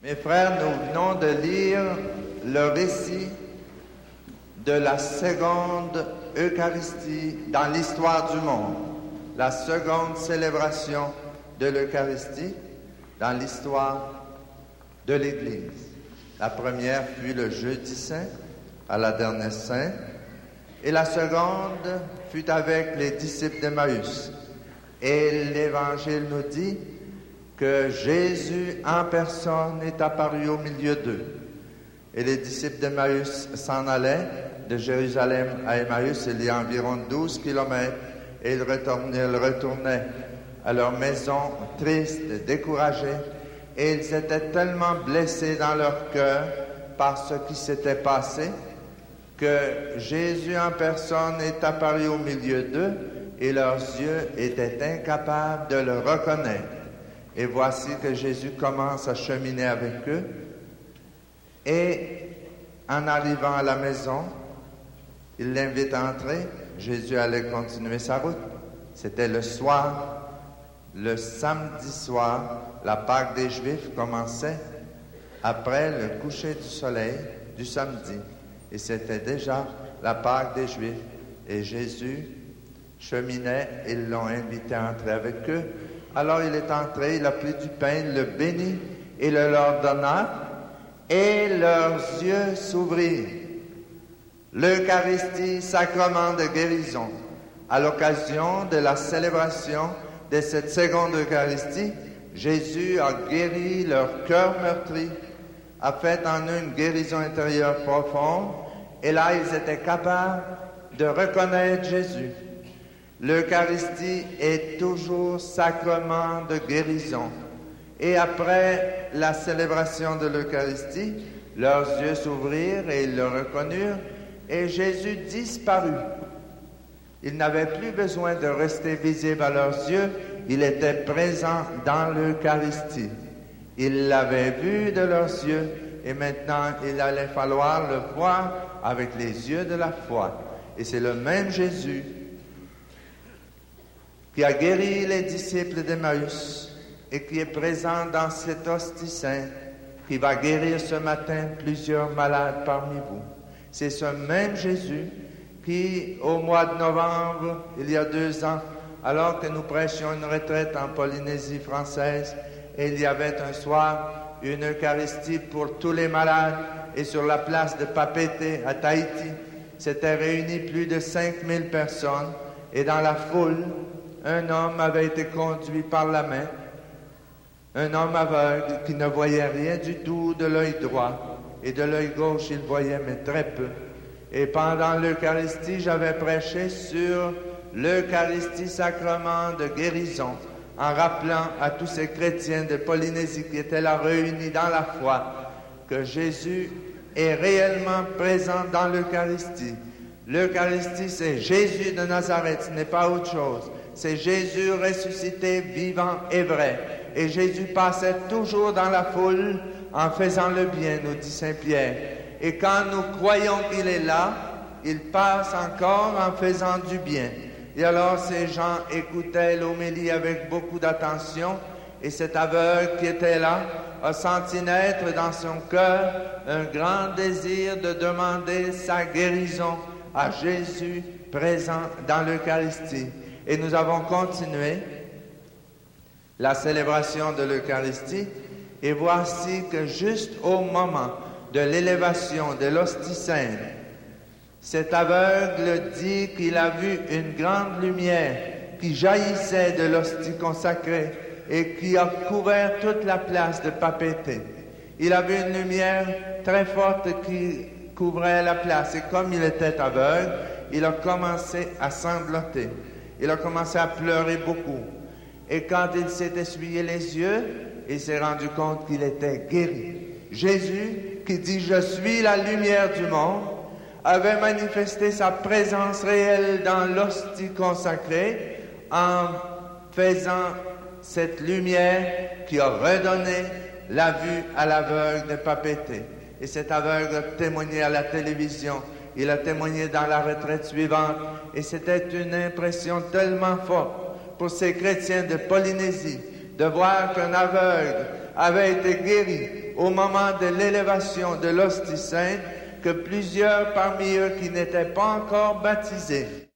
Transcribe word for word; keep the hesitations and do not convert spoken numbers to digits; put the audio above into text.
Mes frères, nous venons de lire le récit de la seconde Eucharistie dans l'histoire du monde, la seconde célébration de l'Eucharistie dans l'histoire de l'Église. La première fut le Jeudi Saint, à la dernière Sainte, et la seconde fut avec les disciples d'Emmaüs. Et l'Évangile nous dit que Jésus en personne est apparu au milieu d'eux. Et les disciples d'Emmaüs s'en allaient de Jérusalem à Emmaüs, il y a environ douze kilomètres, et ils retournaient, ils retournaient à leur maison tristes, découragés, et ils étaient tellement blessés dans leur cœur par ce qui s'était passé que Jésus en personne est apparu au milieu d'eux et leurs yeux étaient incapables de le reconnaître. Et voici que Jésus commence à cheminer avec eux. Et en arrivant à la maison, il l'invite à entrer. Jésus allait continuer sa route. C'était le soir, le samedi soir, la Pâque des Juifs commençait après le coucher du soleil du samedi. Et c'était déjà la Pâque des Juifs. Et Jésus cheminait, ils l'ont invité à entrer avec eux. Alors il est entré, il a pris du pain, il le bénit et le leur donna, et leurs yeux s'ouvrirent. L'Eucharistie, sacrement de guérison. À l'occasion de la célébration de cette seconde Eucharistie, Jésus a guéri leur cœur meurtri, a fait en eux une guérison intérieure profonde, et là ils étaient capables de reconnaître Jésus. L'Eucharistie est toujours sacrement de guérison. Et après la célébration de l'Eucharistie, leurs yeux s'ouvrirent et ils le reconnurent, et Jésus disparut. Il n'avait plus besoin de rester visible à leurs yeux, il était présent dans l'Eucharistie. Ils l'avaient vu de leurs yeux, et maintenant il allait falloir le voir avec les yeux de la foi. Et c'est le même Jésus qui a guéri les disciples d'Emmaüs et qui est présent dans cette hostie sainte, qui va guérir ce matin plusieurs malades parmi vous. C'est ce même Jésus qui, au mois de novembre, il y a deux ans, alors que nous prêchions une retraite en Polynésie française, et il y avait un soir une Eucharistie pour tous les malades, et sur la place de Papeete à Tahiti, s'étaient réunis plus de cinq mille personnes, et dans la foule, un homme avait été conduit par la main, un homme aveugle qui ne voyait rien du tout de l'œil droit, et de l'œil gauche il voyait mais très peu. Et pendant l'Eucharistie, j'avais prêché sur l'Eucharistie sacrement de guérison, en rappelant à tous ces chrétiens de Polynésie qui étaient là réunis dans la foi, que Jésus est réellement présent dans l'Eucharistie. L'Eucharistie, c'est Jésus de Nazareth, ce n'est pas autre chose. C'est Jésus ressuscité, vivant et vrai. Et Jésus passait toujours dans la foule en faisant le bien, nous dit Saint Pierre. Et quand nous croyons qu'il est là, il passe encore en faisant du bien. Et alors ces gens écoutaient l'homélie avec beaucoup d'attention, et cet aveugle qui était là a senti naître dans son cœur un grand désir de demander sa guérison à Jésus présent dans l'Eucharistie. Et nous avons continué la célébration de l'Eucharistie, et voici que juste au moment de l'élévation de l'hostie sainte, cet aveugle dit qu'il a vu une grande lumière qui jaillissait de l'hostie consacrée et qui a couvert toute la place de Papeete. Il a vu une lumière très forte qui couvrait la place, et comme il était aveugle, il a commencé à sangloter. Il a commencé à pleurer beaucoup. Et quand il s'est essuyé les yeux, il s'est rendu compte qu'il était guéri. Jésus, qui dit « Je suis la lumière du monde », avait manifesté sa présence réelle dans l'hostie consacrée en faisant cette lumière qui a redonné la vue à l'aveugle de Papeete. Et cet aveugle a témoigné à la télévision. Il a témoigné dans la retraite suivante, et c'était une impression tellement forte pour ces chrétiens de Polynésie de voir qu'un aveugle avaient été guéris au moment de l'élévation de l'hostie sainte que plusieurs parmi eux qui n'étaient pas encore baptisés